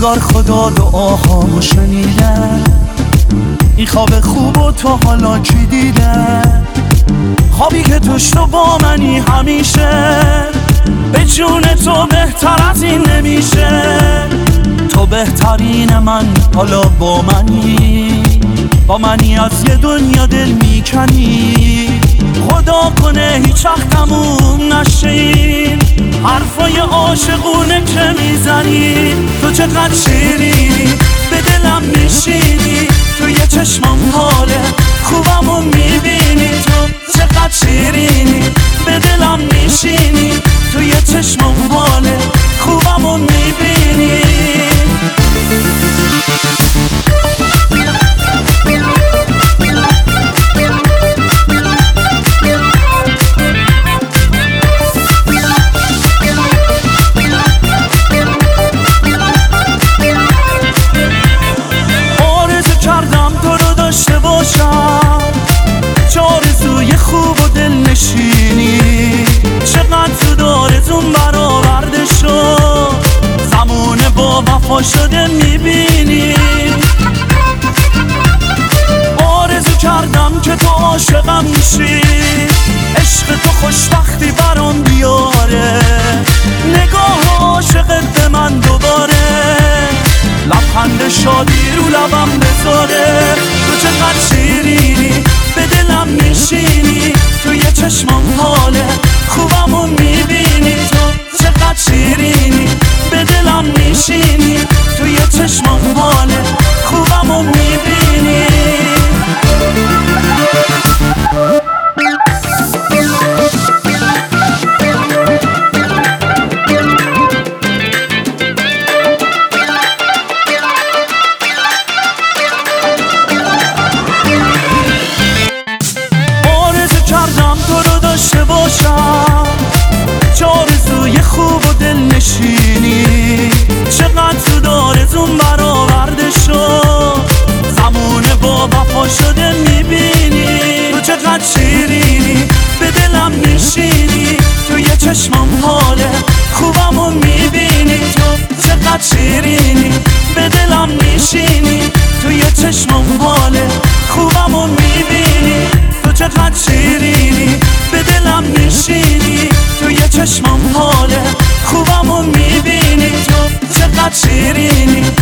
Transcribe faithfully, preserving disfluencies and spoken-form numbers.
انگار خدا دعاهامو شنیده. این خواب خوب و تو حالا کی دیده؟ خوابی که توش تو با منی همیشه، به جون تو بهتر از این نمیشه. تو بهترین من حالا با منی، با منی از یه دنیا دل میکنی. خدا کنه هیچ وقت تموم نشه این حرفای عاشقونه که میزنی. تو چقدر شیرینی به دلم میشینی، تو یه چشمم حاله خوبمو میبینی. تو چقدر شیرینی به دلم میشینی، تو یه چشمم حاله خوبمو میبینی. داشته باشم چه آرزوی خوب و دل نشینی، چقدر تو دارتون برآورده شد، زمونه با وفا شده میبینی. آرزو کردم که تو عاشقم میشی، عشق تو خوشبختی برام بیاره. نگاه عاشقت به من دوباره لبخند شادی رو لبم بذاره. تو چقدر شیرینی به دلم میشینی، تو یه چشمم حاله خوبمو میبینی. تو چقدر شیرینی به دلم میشینی، تو یه چشمم حاله خوبمو میبینی. داشته باشم چه آرزوی خوب و دل نشینی، چقدر تو دارتون برآورده شد، زمونه با وفا شده میبینی. تو چقدر شیرینی به دلم میشینی، تو یه چشمم حاله خوبمو میبینی. تو چقدر شیرینی به دلم میشینی، تو یه چشمم حاله خوبمو میبینی. تو چقدر شیرینی به دلم میشینی، تو یه چشمم حاله خوبمو میبینی. تو چقدر شیرینی